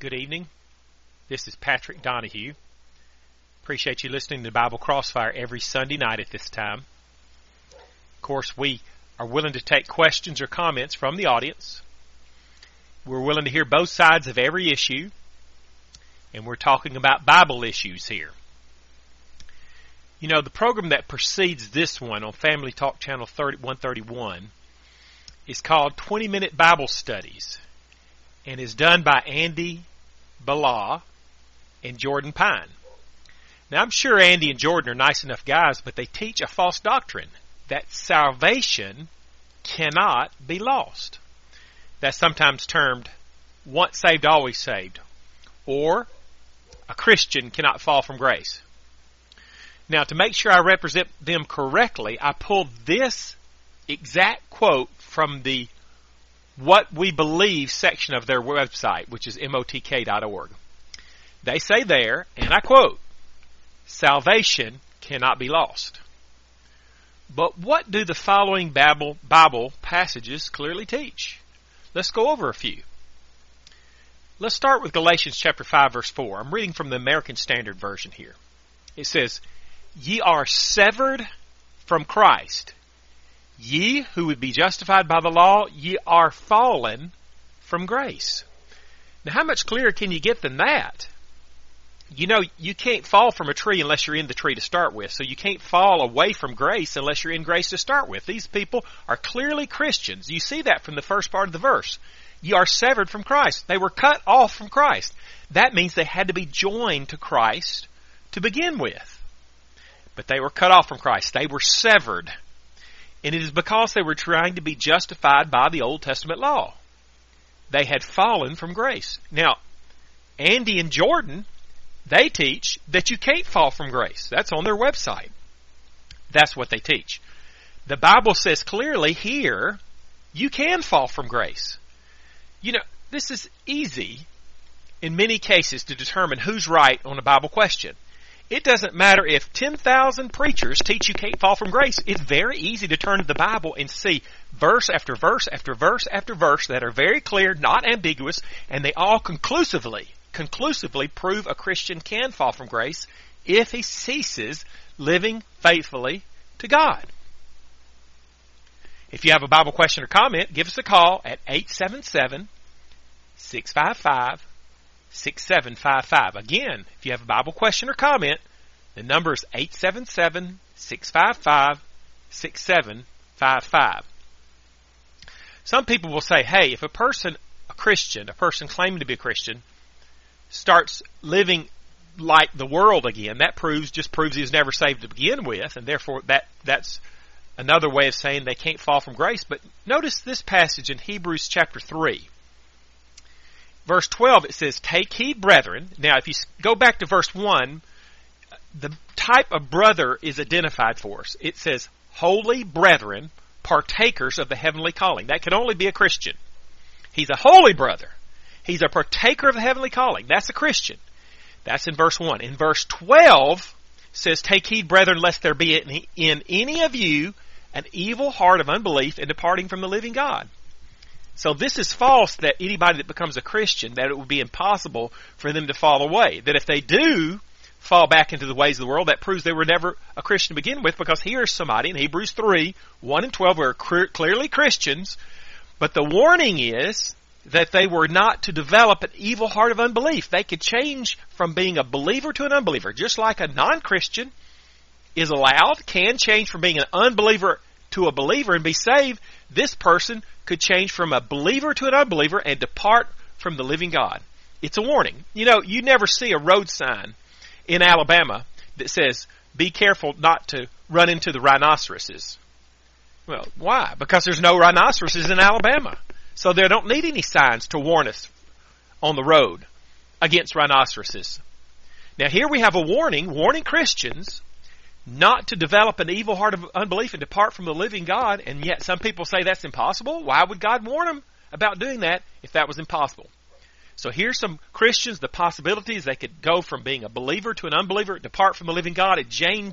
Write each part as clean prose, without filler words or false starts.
Good evening. This is Patrick Donahue. Appreciate you listening to Bible Crossfire every Sunday night at this time. Of course, we are willing to take questions or comments from the audience. We're willing to hear both sides of every issue, and we're talking about Bible issues here. You know, the program that precedes this one on Family Talk Channel 131 is called 20-Minute Bible Studies and is done by Andy Bala and Jordan Pine. Now, I'm sure Andy and Jordan are nice enough guys, but they teach a false doctrine that salvation cannot be lost. That's sometimes termed once saved, always saved, or a Christian cannot fall from grace. Now, to make sure I represent them correctly, I pulled this exact quote from the What We Believe section of their website, which is motk.org. They say there, and I quote, "Salvation cannot be lost." But what do the following Bible passages clearly teach? Let's go over a few. Let's start with Galatians chapter 5, verse 4. I'm reading from the American Standard Version here. It says, "Ye are severed from Christ. Ye who would be justified by the law, ye are fallen from grace." Now, how much clearer can you get than that? You know, you can't fall from a tree unless you're in the tree to start with. So you can't fall away from grace unless you're in grace to start with. These people are clearly Christians. You see that from the first part of the verse. You are severed from Christ. They were cut off from Christ. That means they had to be joined to Christ to begin with. But they were cut off from Christ. They were severed. And it is because they were trying to be justified by the Old Testament law. They had fallen from grace. Now, Andy and Jordan, they teach that you can't fall from grace. That's on their website. That's what they teach. The Bible says clearly here, you can fall from grace. You know, this is easy in many cases to determine who's right on a Bible question. It doesn't matter if 10,000 preachers teach you can't fall from grace. It's very easy to turn to the Bible and see verse after verse after verse after verse that are very clear, not ambiguous, and they all conclusively prove a Christian can fall from grace if he ceases living faithfully to God. If you have a Bible question or comment, give us a call at 877-655-6755. Again, if you have a Bible question or comment, the number is 877-655-6755. Some people will say, hey, if a person claiming to be a Christian, starts living like the world again, that just proves he was never saved to begin with, and therefore that's another way of saying they can't fall from grace. But notice this passage in Hebrews chapter 3. Verse 12, it says, "Take heed, brethren." Now, if you go back to verse 1, the type of brother is identified for us. It says, "Holy brethren, partakers of the heavenly calling." That could only be a Christian. He's a holy brother. He's a partaker of the heavenly calling. That's a Christian. That's in verse 1. In verse 12, says, "Take heed, brethren, lest there be in any of you an evil heart of unbelief in departing from the living God." So this is false that anybody that becomes a Christian, that it would be impossible for them to fall away. That if they do fall back into the ways of the world, that proves they were never a Christian to begin with, because here's somebody in Hebrews 3, 1 and 12, who are clearly Christians, but the warning is that they were not to develop an evil heart of unbelief. They could change from being a believer to an unbeliever. Just like a non-Christian can change from being an unbeliever to a believer and be saved, this person could change from a believer to an unbeliever and depart from the living God. It's a warning. You know, you never see a road sign in Alabama that says, "Be careful not to run into the rhinoceroses." Well, why? Because there's no rhinoceroses in Alabama. So they don't need any signs to warn us on the road against rhinoceroses. Now here we have a warning Christians not to develop an evil heart of unbelief and depart from the living God, and yet some people say that's impossible. Why would God warn them about doing that if that was impossible? So here's some Christians, the possibilities they could go from being a believer to an unbeliever, depart from the living God. John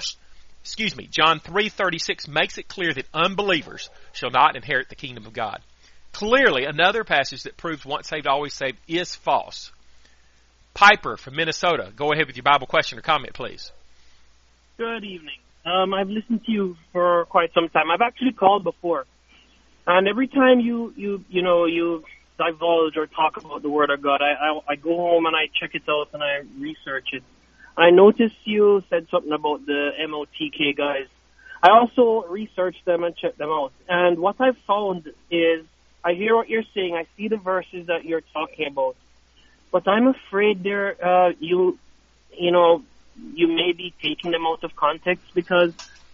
3:36 makes it clear that unbelievers shall not inherit the kingdom of God. Clearly, another passage that proves once saved, always saved is false. Piper from Minnesota, go ahead with your Bible question or comment, please. Good evening. I've listened to you for quite some time. I've actually called before, and every time you divulge or talk about the Word of God, I go home and I check it out and I research it. I noticed you said something about the MOTK guys. I also researched them and checked them out, and what I've found is I hear what you're saying. I see the verses that you're talking about, but I'm afraid you may be taking them out of context, because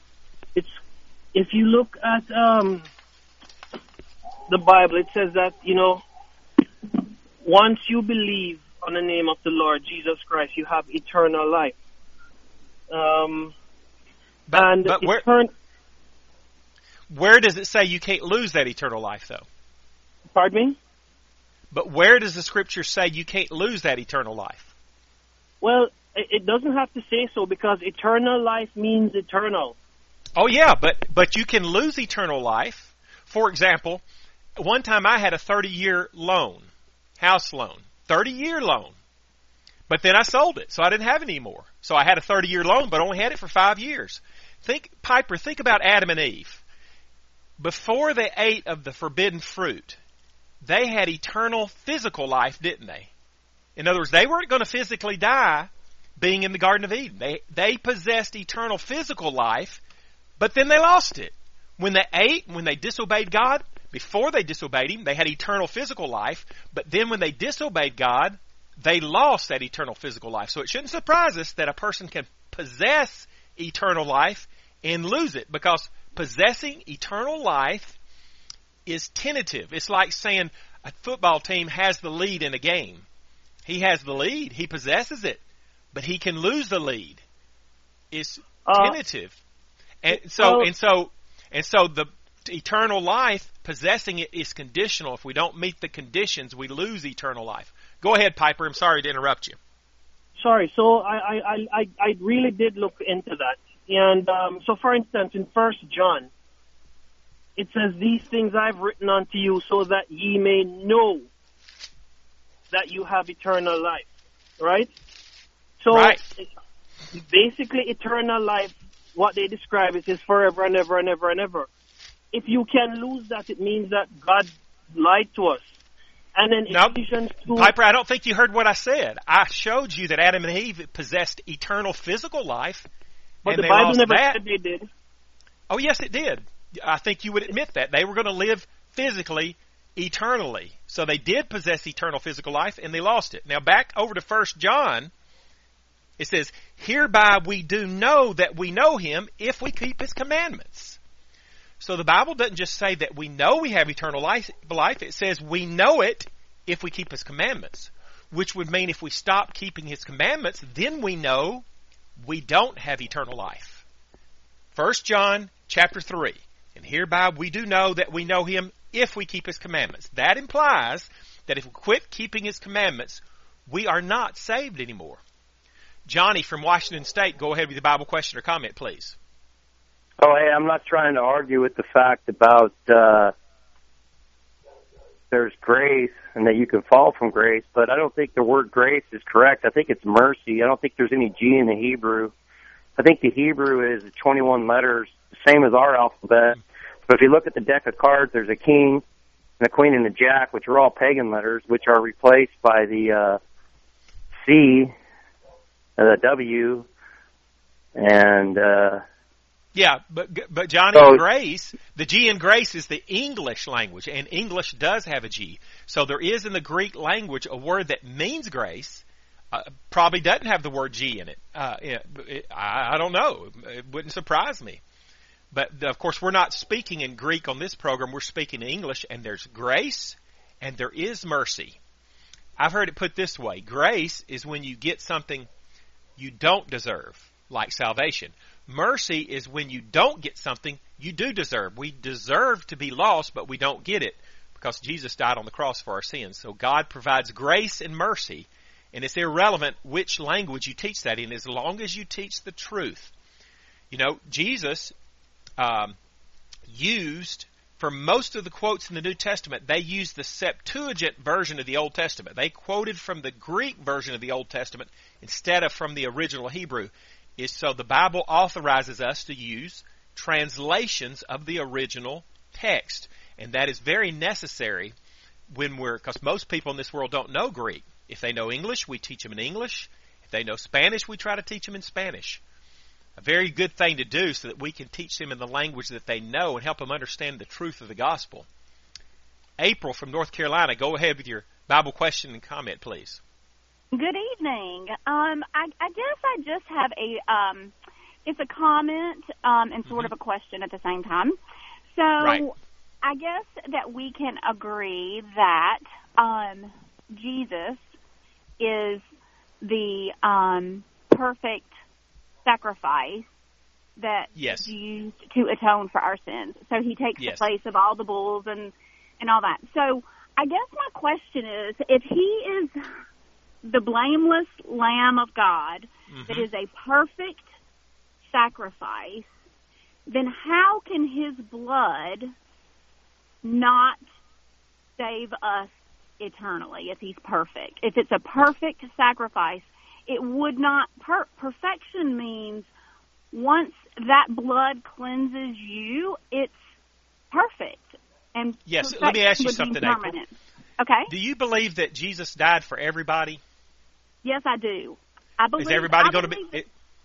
if you look at the Bible, it says that, once you believe on the name of the Lord Jesus Christ, you have eternal life. But where does it say you can't lose that eternal life, though? Pardon me? But where does the Scripture say you can't lose that eternal life? Well, it doesn't have to say so, because eternal life means eternal. Oh, yeah, but you can lose eternal life. For example, one time I had a 30-year loan, house loan, 30-year loan. But then I sold it, so I didn't have it anymore. So I had a 30-year loan, but only had it for 5 years. Think about Adam and Eve. Before they ate of the forbidden fruit, they had eternal physical life, didn't they? In other words, they weren't going to physically die being in the Garden of Eden. They possessed eternal physical life, but then they lost it. When they ate, when they disobeyed God, before they disobeyed Him, they had eternal physical life, but then when they disobeyed God, they lost that eternal physical life. So it shouldn't surprise us that a person can possess eternal life and lose it, because possessing eternal life is tentative. It's like saying a football team has the lead in a game. He has the lead. He possesses it, but he can lose the lead. It's tentative. And so the eternal life, possessing it, is conditional. If we don't meet the conditions, we lose eternal life. Go ahead, Piper. I'm sorry to interrupt you. Sorry. So I really did look into that. And so, for instance, in 1 John, it says, "These things I've written unto you, so that ye may know that you have eternal life." Right? So, right. Basically, eternal life, what they describe is forever and ever and ever and ever. If you can lose that, it means that God lied to us. And then Ephesians 2... Piper, I don't think you heard what I said. I showed you that Adam and Eve possessed eternal physical life, but and the Bible never said they did. Oh, yes, it did. I think you would admit that. They were going to live physically, eternally. So they did possess eternal physical life, and they lost it. Now, back over to 1 John, it says, "Hereby we do know that we know Him if we keep His commandments." So the Bible doesn't just say that we know we have eternal life. It says we know it if we keep His commandments, which would mean if we stop keeping His commandments, then we know we don't have eternal life. 1 John chapter 3, "And hereby we do know that we know Him if we keep His commandments." That implies that if we quit keeping His commandments, we are not saved anymore. Johnny from Washington State, go ahead with the Bible question or comment, please. Oh, hey, I'm not trying to argue with the fact about there's grace and that you can fall from grace, but I don't think the word grace is correct. I think it's mercy. I don't think there's any G in the Hebrew. I think the Hebrew is 21 letters, the same as our alphabet. But if you look at the deck of cards, there's a king and a queen and a jack, which are all pagan letters, which are replaced by the C, the W, and... Yeah, but Johnny, grace, the G in grace is the English language, and English does have a G. So there is in the Greek language a word that means grace, probably doesn't have the word G in it. I don't know. It wouldn't surprise me. But, of course, we're not speaking in Greek on this program. We're speaking in English, and there's grace and there is mercy. I've heard it put this way. Grace is when you get something you don't deserve, like salvation. Mercy is when you don't get something you do deserve. We deserve to be lost, but we don't get it because Jesus died on the cross for our sins. So God provides grace and mercy, and it's irrelevant which language you teach that in as long as you teach the truth. You know, Jesus used for most of the quotes in the New Testament, they use the Septuagint version of the Old Testament. They quoted from the Greek version of the Old Testament instead of from the original Hebrew. So the Bible authorizes us to use translations of the original text. And that is very necessary because most people in this world don't know Greek. If they know English, we teach them in English. If they know Spanish, we try to teach them in Spanish. A very good thing to do so that we can teach them in the language that they know and help them understand the truth of the gospel. April from North Carolina, go ahead with your Bible question and comment, please. Good evening. I guess I just have it's a comment and sort of a question at the same time. So right. I guess that we can agree that Jesus is the perfect sacrifice that yes. is used to atone for our sins. So he takes yes. the place of all the bulls and all that. So I guess my question is, if he is the blameless Lamb of God that is a perfect sacrifice, then how can his blood not save us eternally if he's perfect? If it's a perfect sacrifice, it would not. Perfection means once that blood cleanses you, it's perfect. And yes, let me ask you something, April. Okay. Do you believe that Jesus died for everybody? Yes, I do. I believe. Is everybody going to be?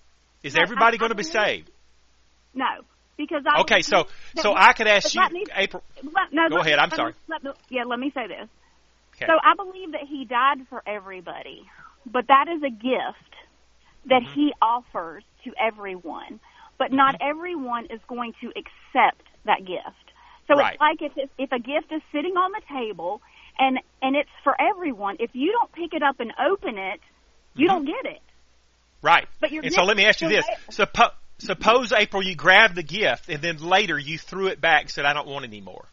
Is everybody going to be saved? No, because okay. So I could ask you, April. Go ahead. I'm sorry. Let me say this. Okay. So I believe that he died for everybody, but that is a gift that he offers to everyone. But not everyone is going to accept that gift. So right. It's like if a gift is sitting on the table and it's for everyone, if you don't pick it up and open it, you don't get it. Right. But and so let me ask you this. Suppose, April, you grabbed the gift and then later you threw it back and said, I don't want it anymore.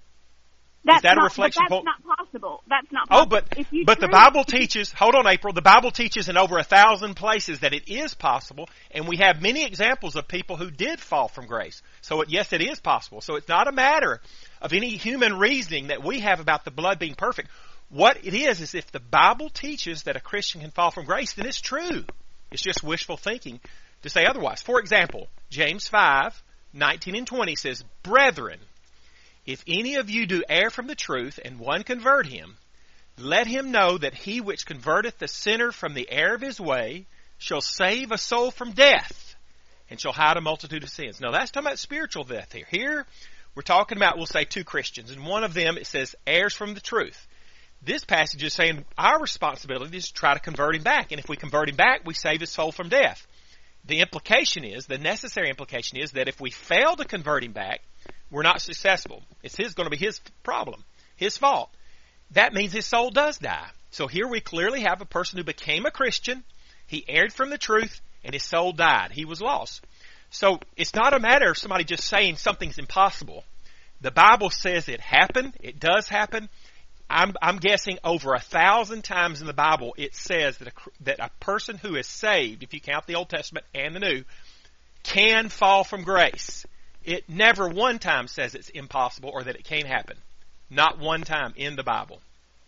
Is that a reflection point? That's not possible. That's not possible. Oh, but the Bible teaches, hold on, April, the Bible teaches in over 1,000 places that it is possible, and we have many examples of people who did fall from grace. So, yes, it is possible. So it's not a matter of any human reasoning that we have about the blood being perfect. What it is if the Bible teaches that a Christian can fall from grace, then it's true. It's just wishful thinking to say otherwise. For example, James 5:19 and 20 says, Brethren, if any of you do err from the truth, and one convert him, let him know that he which converteth the sinner from the error of his way shall save a soul from death, and shall hide a multitude of sins. Now that's talking about spiritual death here. Here we're talking about, we'll say, two Christians, and one of them, it says, errs from the truth. This passage is saying our responsibility is to try to convert him back, and if we convert him back, we save his soul from death. The necessary implication is that if we fail to convert him back, we're not successful. It's going to be his problem, his fault. That means his soul does die. So here we clearly have a person who became a Christian, he erred from the truth, and his soul died. He was lost. So it's not a matter of somebody just saying something's impossible. The Bible says it happened. It does happen. I'm guessing over 1,000 times in the Bible it says that a person who is saved, if you count the Old Testament and the New, can fall from grace. It never one time says it's impossible or that it can't happen. Not one time in the Bible.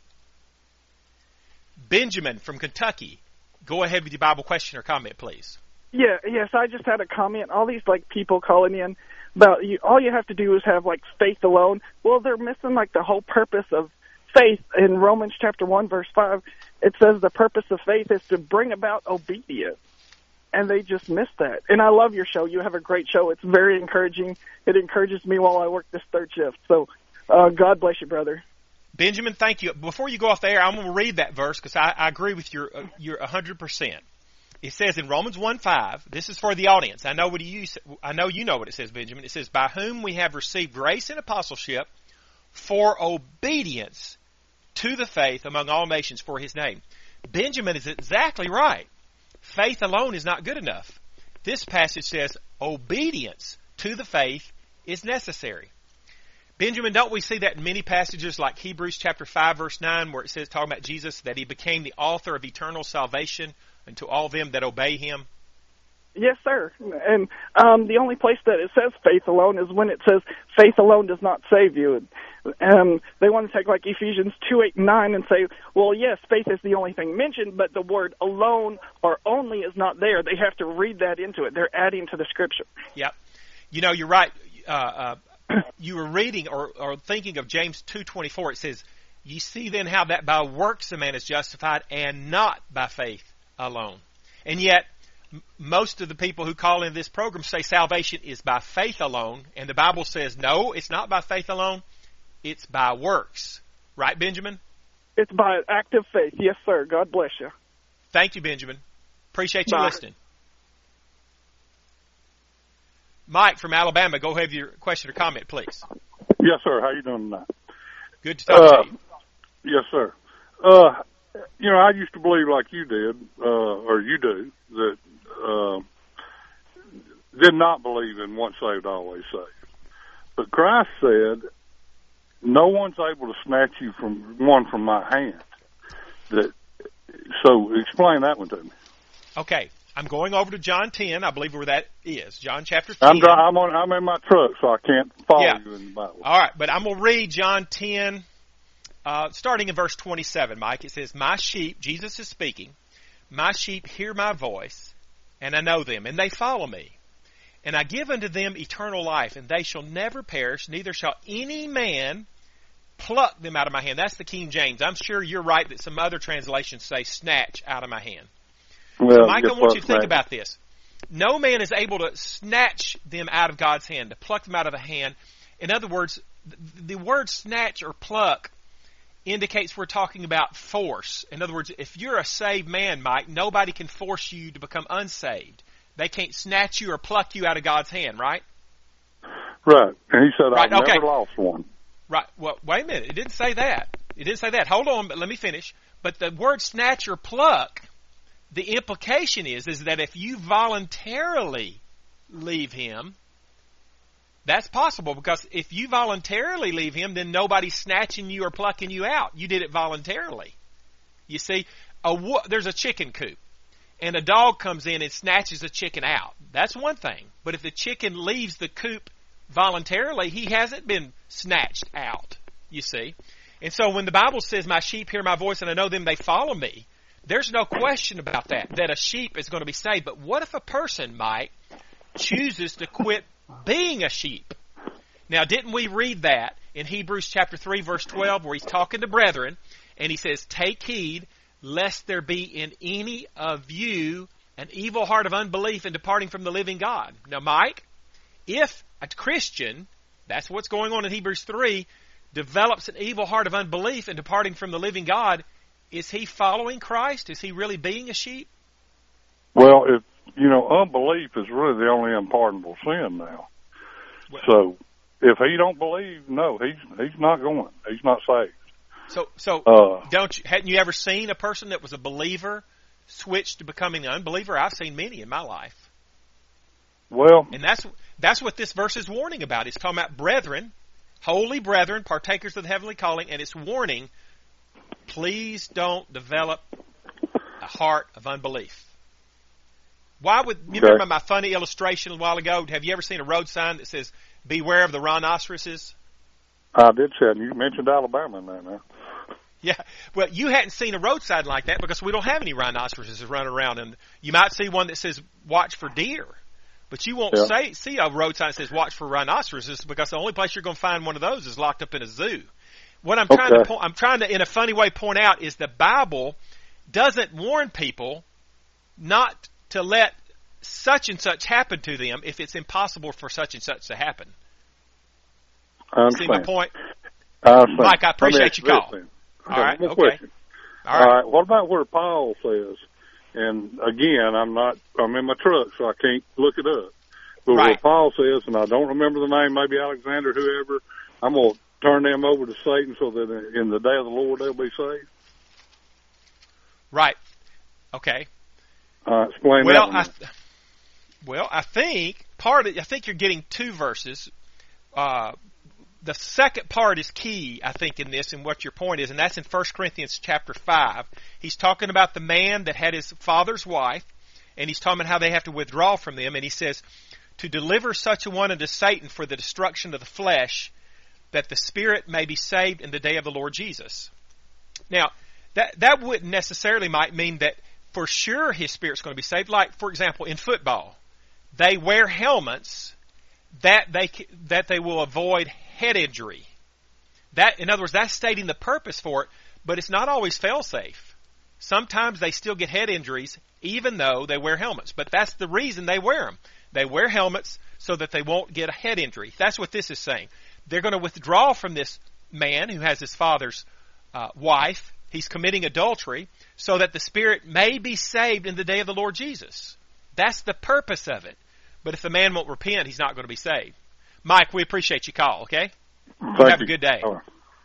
Benjamin from Kentucky, go ahead with your Bible question or comment, please. Yes, I just had a comment. All these people calling in about all you have to do is have faith alone. Well, they're missing the whole purpose of faith. In Romans chapter 1 verse 5, it says the purpose of faith is to bring about obedience. And they just missed that. And I love your show. You have a great show. It's very encouraging. It encourages me while I work this third shift. So God bless you, brother. Benjamin, thank you. Before you go off the air, I'm going to read that verse because I agree with your 100%. It says in Romans 1:5, this is for the audience. I know you know what it says, Benjamin. It says, by whom we have received grace and apostleship for obedience to the faith among all nations for his name. Benjamin is exactly right. Faith alone is not good enough. This passage says obedience to the faith is necessary. Benjamin, don't we see that in many passages like Hebrews chapter 5 verse 9 where it says, talking about Jesus, that he became the author of eternal salvation unto all them that obey him? Yes, sir. And the only place that it says faith alone is when it says faith alone does not save you. And they want to take like Ephesians 2:8-9 and say, well, yes, faith is the only thing mentioned, but the word alone or only is not there. They have to read that into it. They're adding to the Scripture. Yep. You know, you're right. You were reading or thinking of James 2:24. It says, "Ye see then how that by works a man is justified, and not by faith alone." And yet, most of the people who call in this program say salvation is by faith alone, and the Bible says, no, it's not by faith alone, it's by works. Right, Benjamin? It's by active faith. Yes, sir. God bless you. Thank you, Benjamin. Appreciate you listening. Mike from Alabama, go ahead with your question or comment, please. Yes, sir. How you doing tonight? Good to talk to you. Yes, sir. You know, I used to believe like you did, or you do, that did not believe in once saved, always saved. But Christ said, no one's able to snatch you from my hand. So explain that one to me. Okay. I'm going over to John 10. I believe where that is. John chapter 10. I'm in my truck, so I can't follow you in the Bible. All right, but I'm going to read John 10, starting in verse 27, Mike. It says, "My sheep," Jesus is speaking, "my sheep hear my voice, and I know them, and they follow me. And I give unto them eternal life, and they shall never perish, neither shall any man pluck them out of my hand." That's the King James. I'm sure you're right that some other translations say snatch out of my hand. Well, so Mike, I want you to think about this. No man is able to snatch them out of God's hand, to pluck them out of the hand. In other words, the word snatch or pluck indicates we're talking about force. In other words, if you're a saved man, Mike, nobody can force you to become unsaved. They can't snatch you or pluck you out of God's hand, right? Right. And he said, right, I've never lost one. Right. Well, wait a minute. It didn't say that. It didn't say that. Hold on, but let me finish. But the word snatch or pluck, the implication is that if you voluntarily leave him, that's possible, because if you voluntarily leave him, then nobody's snatching you or plucking you out. You did it voluntarily. You see, there's a chicken coop, and a dog comes in and snatches a chicken out. That's one thing. But if the chicken leaves the coop voluntarily, he hasn't been snatched out, you see. And so when the Bible says, "My sheep hear my voice, and I know them, they follow me," there's no question about that a sheep is going to be saved. But what if a person, Mike, chooses to quit being a sheep? Now, didn't we read that in Hebrews chapter 3, verse 12, where he's talking to brethren, and he says, "Take heed, lest there be in any of you an evil heart of unbelief in departing from the living God." Now, Mike, if a Christian, that's what's going on in Hebrews 3, develops an evil heart of unbelief in departing from the living God, is he following Christ? Is he really being a sheep? Well, unbelief is really the only unpardonable sin now. So if he don't believe, no, he's not going. He's not saved. So hadn't you ever seen a person that was a believer switch to becoming an unbeliever? I've seen many in my life. Well, and that's what this verse is warning about. It's talking about brethren, holy brethren, partakers of the heavenly calling, and it's warning, please don't develop a heart of unbelief. Remember my funny illustration a while ago? Have you ever seen a road sign that says, "Beware of the rhinoceroses"? I did say it. You mentioned Alabama in there now. Yeah. Well, you hadn't seen a road sign like that because we don't have any rhinoceroses running around. And you might see one that says, "Watch for deer." But you won't see a road sign that says, "Watch for rhinoceroses," because the only place you're going to find one of those is locked up in a zoo. What I'm trying to, in a funny way, point out is the Bible doesn't warn people not to let such and such happen to them if it's impossible for such and such to happen. I understand. See my point? Mike, I appreciate your call. All right, okay. Question. All right. What about where Paul says, and again, I'm in my truck, so I can't look it up. But where Paul says, and I don't remember the name, maybe Alexander, whoever, I'm going to turn them over to Satan so that in the day of the Lord they'll be saved. Right. Okay. Explain that. I think you're getting two verses. The second part is key, I think, in this, and what your point is, and that's in 1 Corinthians chapter 5. He's talking about the man that had his father's wife, and he's talking about how they have to withdraw from them, and he says, to deliver such a one unto Satan for the destruction of the flesh, that the spirit may be saved in the day of the Lord Jesus. Now, that wouldn't necessarily might mean that for sure his spirit's going to be saved. Like, for example, in football, they wear helmets that they will avoid head injury. That, in other words, that's stating the purpose for it, but it's not always fail-safe. Sometimes they still get head injuries even though they wear helmets, but that's the reason they wear them. They wear helmets so that they won't get a head injury. That's what this is saying. They're going to withdraw from this man who has his father's wife. He's committing adultery so that the spirit may be saved in the day of the Lord Jesus. That's the purpose of it. But if the man won't repent, he's not going to be saved. Mike, we appreciate your call, okay? Have a good day. Oh.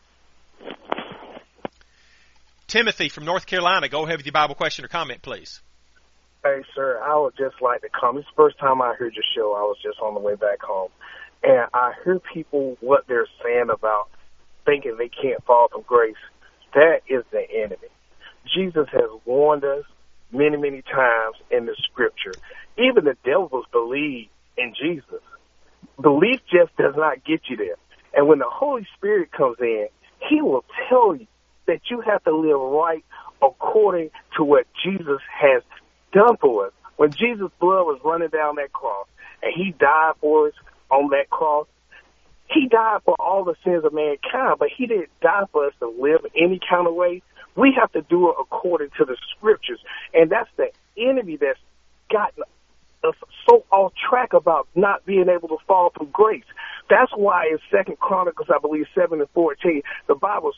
Timothy from North Carolina, go ahead with your Bible question or comment, please. Hey, sir, I would just like to come. It's the first time I heard your show. I was just on the way back home. And I hear people, what they're saying about thinking they can't fall from grace. That is the enemy. Jesus has warned us many, many times in the Scripture. Even the devils believe in Jesus. Belief just does not get you there. And when the Holy Spirit comes in, he will tell you that you have to live right according to what Jesus has done for us. When Jesus' blood was running down that cross and he died for us on that cross, he died for all the sins of mankind, but he didn't die for us to live any kind of way. We have to do it according to the Scriptures. And that's the enemy that's gotten us so off track about not being able to fall from grace. That's why in 2 Chronicles, I believe, 7:14, the Bible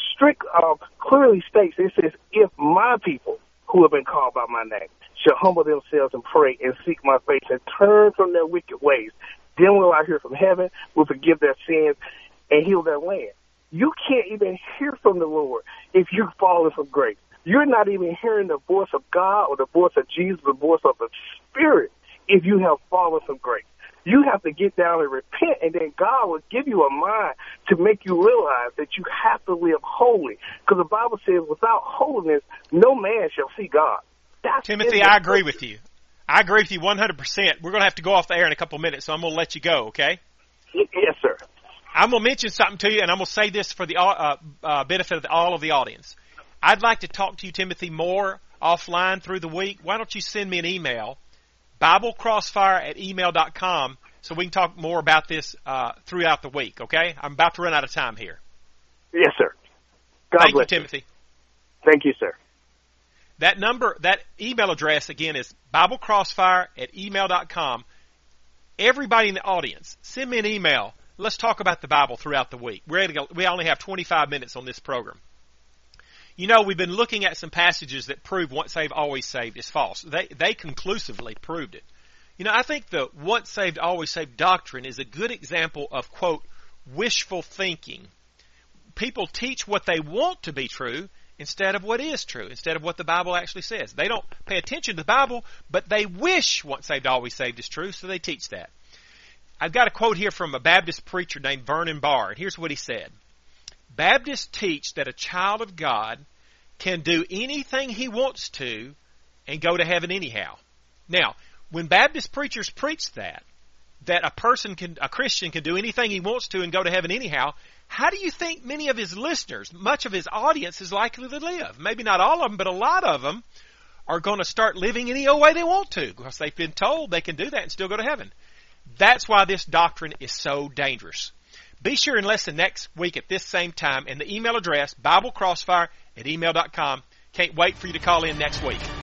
clearly states, it says, if my people who have been called by my name shall humble themselves and pray and seek my face and turn from their wicked ways, then will I hear from heaven, will forgive their sins, and heal their land. You can't even hear from the Lord if you're falling from grace. You're not even hearing the voice of God or the voice of Jesus, the voice of the Spirit, if you have fallen from grace. You have to get down and repent, and then God will give you a mind to make you realize that you have to live holy. Because the Bible says, without holiness, no man shall see God. That's Timothy, I agree with you. I agree with you 100%. We're going to have to go off the air in a couple minutes, so I'm going to let you go, okay? Yes, sir. I'm going to mention something to you, and I'm going to say this for the benefit of all of the audience. I'd like to talk to you, Timothy, more offline through the week. Why don't you send me an email, BibleCrossfire@email.com, so we can talk more about this throughout the week, okay? I'm about to run out of time here. Yes, sir. Thank you, Timothy. Thank you, sir. That email address, again, is BibleCrossfire@email.com. Everybody in the audience, send me an email. Let's talk about the Bible throughout the week. We only have 25 minutes on this program. You know, we've been looking at some passages that prove once saved, always saved is false. They conclusively proved it. You know, I think the once saved, always saved doctrine is a good example of, quote, wishful thinking. People teach what they want to be true instead of what is true, instead of what the Bible actually says. They don't pay attention to the Bible, but they wish once saved, always saved is true, so they teach that. I've got a quote here from a Baptist preacher named Vernon Barr, and here's what he said. Baptists teach that a child of God can do anything he wants to and go to heaven anyhow. Now, when Baptist preachers preach that a Christian can do anything he wants to and go to heaven anyhow, how do you think many of his listeners, much of his audience, is likely to live? Maybe not all of them, but a lot of them are going to start living any old way they want to because they've been told they can do that and still go to heaven. That's why this doctrine is so dangerous. Be sure and listen next week at this same time, and the email address, BibleCrossfire@email.com. Can't wait for you to call in next week.